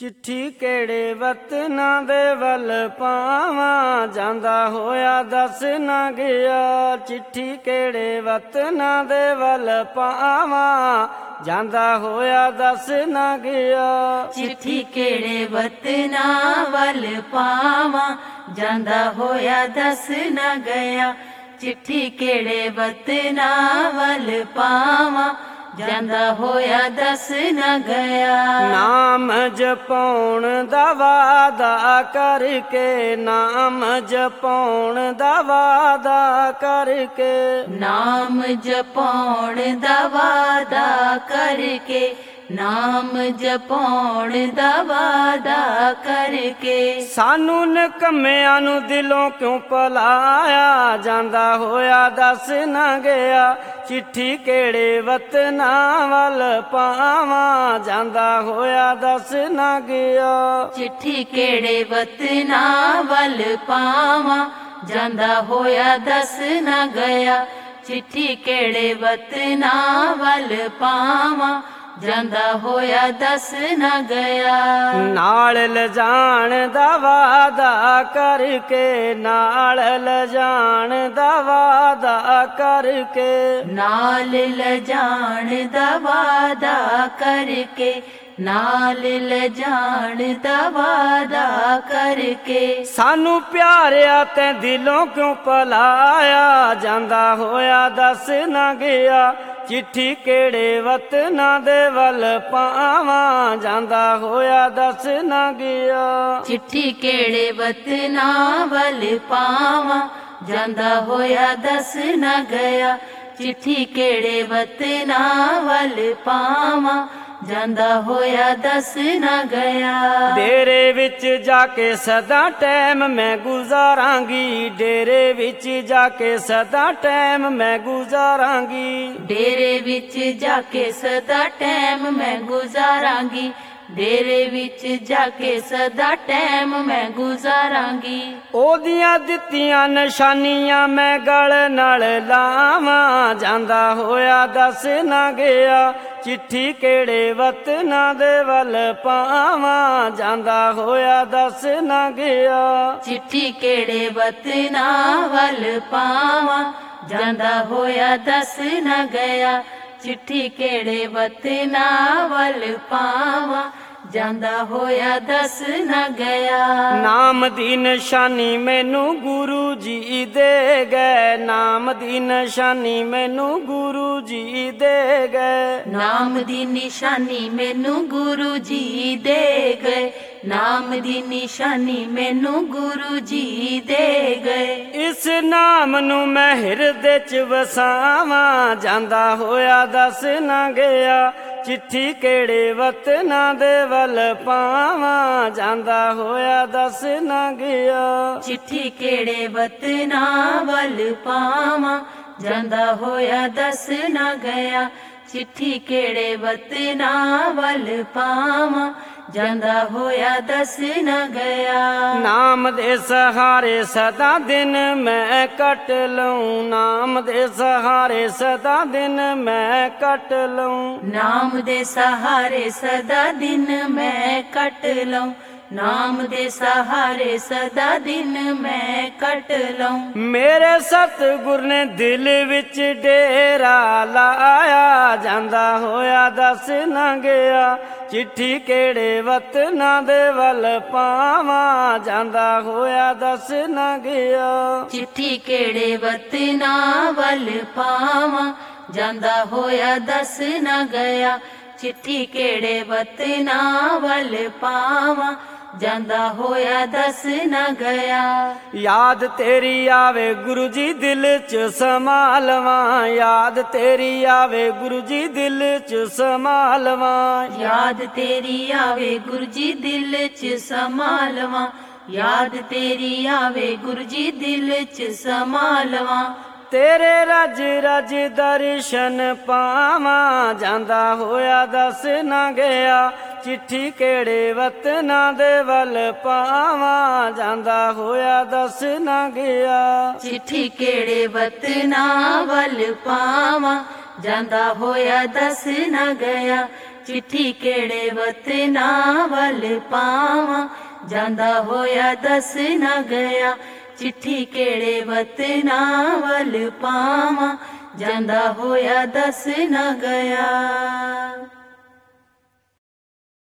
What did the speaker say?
चिट्ठी केड़े वतनां दे वल पावां, जांदा होया दस ना गया। चिट्ठी केड़े वतनां दे वल पावां, जांदा होया दस ना गया। चिट्ठी केड़े वतनां वल पावां, जांदा होया दस ना गया। चिट्ठी केड़े वतनां वल पावां, जांदा होया दस न गया। नाम जपाउण दा वादा करके, नाम जपाउण दा वादा करके, नाम जपाउण दा वादा करके, नाम जपाउण दा वादा करके। सानू निकम्मियां नू दिलों क्यों भुलाया, जांदा होया दस ना गया। चिट्ठी केड़े वतनां वल पावां, जांदा होया दस ना गया। चिट्ठी केड़े वतनां वल पावां, जांदा होया दस न गया। चिट्ठी केड़े वतनां वल पावां, जांदा होया दस न गया। नाल लजाण दा वादा करके, नाल लजाण दा वादा करके, नाल लजाण दा वादा करके, नाल लजाण दा वादा करके। सानू प्यारिया ते दिलों क्यों भुलाया, जांदा होया दस ना गया। चिट्ठी केड़े वतनां दे वल पावां, जांदा होया दस ना गया। चिट्ठी केड़े वतनां वल पावां, जांदा होया दस न गया। चिट्ठी केड़े वतनां वल पावां, जांदा होया दस न गया। डेरे विच जाके सदा टैम मैं गुजारांगी, डेरे विच जाके सदा टैम मैं गुजारांगी। डेरे विच जाके सदा टैम मैं गुजारांगी, डेरे विच जाके सदा टैम मैं गुजारांगी। ओदियां दित्तियां निशानियां मैं गल नाल लावां, जांदा होया दस ना गया। चिट्ठी केड़े वतनां दे वल पावां, जांदा होया दस ना गया। चिट्ठी केड़े वतनां वल पावां, जांदा होया दस न गया। चिट्ठी केड़े वतनां वल पावां, जांदा होया दस न गया। नाम दी निशानी मैनू गुरु जी दे गए, नाम दी निशानी मैनू गुरु जी दे गए। नाम दी निशानी मैनू गुरु जी दे गए, नाम दी निशानी मैनू गुरु जी दे गए। इस नाम नू मैं हिरदे च वसावां, जांदा होया दस ना गया। चिट्ठी केड़े वतनां दे वल पावां, जांदा होया दस ना गया। चिट्ठी केड़े वतनां वल पावां, जांदा होया दस न गया। चिट्ठी केड़े वतनां वल पावां, जांदा होया दस न गया। नाम दे सहारे सदा दिन मैं कट लूं, नाम दे सहारे सदा दिन मैं कट लूं। नाम दे सहारे सदा दिन मैं कट लूं, नाम दे सहारे सदा दिन मैं कट लूं। मेरे सतगुर ने दिल विच डेरा लाया, जांदा होया दस ना गया। चिट्ठी केड़े वतनां दे वल पावां, जांदा होया दस ना गया। चिट्ठी केड़े वतनां वल पावां, जांदा होया दस न गया। चिट्ठी केड़े वतनां वल पावां, जांदा होया दस न गया। याद तेरी आवे गुरु जी दिल च संभालवां, याद तेरी आवे गुरु जी दिल च संभालवां। याद तेरी आवे गुरु जी दिल च संभालवां, याद तेरी आवे गुरु जी दिल च संभालवां। तेरे रज रज दर्शन पावां, जांदा होया दस ना गया। चिट्ठी केड़े वतनां दे वल पावां, जांदा होया दस ना गया। चिट्ठी केड़े वतनां वल पावां, जांदा होया दस न गया। ਚਿੱਠੀ ਕਿਹੜੇ ਵਤਨਾਂ ਵੱਲ ਪਾਵਾਂ ਜਾਂਦਾ ਹੋਇਆ ਦੱਸ ਨਾ ਗਿਆ ਚਿੱਠੀ ਕਿਹੜੇ ਵਤਨਾਂ ਵੱਲ ਪਾਵਾਂ ਜਾਂਦਾ ਹੋਇਆ ਦੱਸ ਨਾ ਗਿਆ।